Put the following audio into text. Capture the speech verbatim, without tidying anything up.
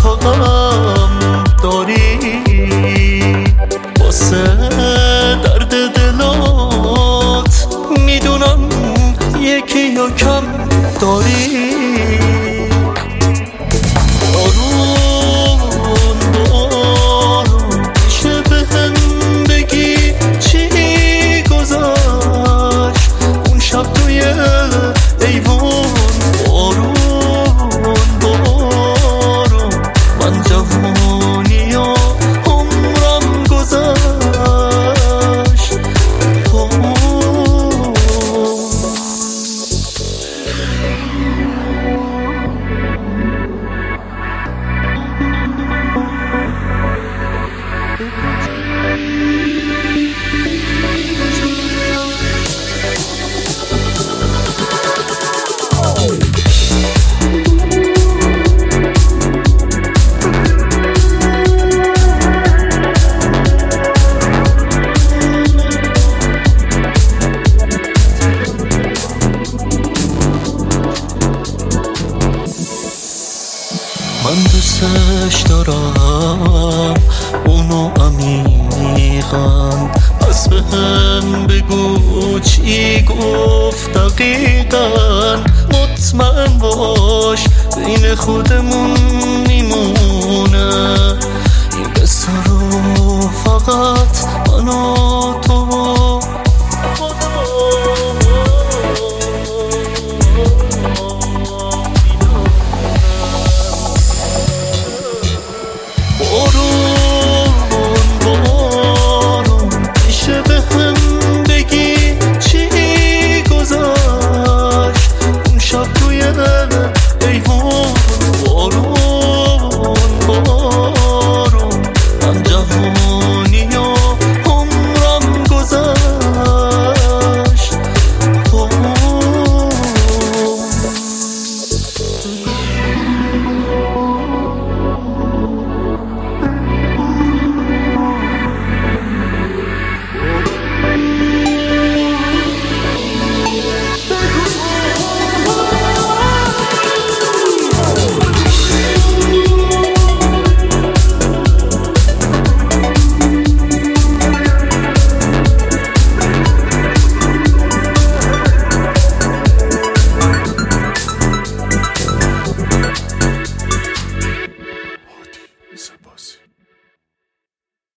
غم داری، واسه درد دلات میدونم یکی یا کم داری. بارون بارون میشه بهم بگی چی گذشت اون شب توی ایوان. بارون بارون من جوانی و عمرم گذشت. من دوستش دارم اونو عمیقاً، پس بهم بگو چی گفت دقیقاً. مطمئن باش بین خودمون میمون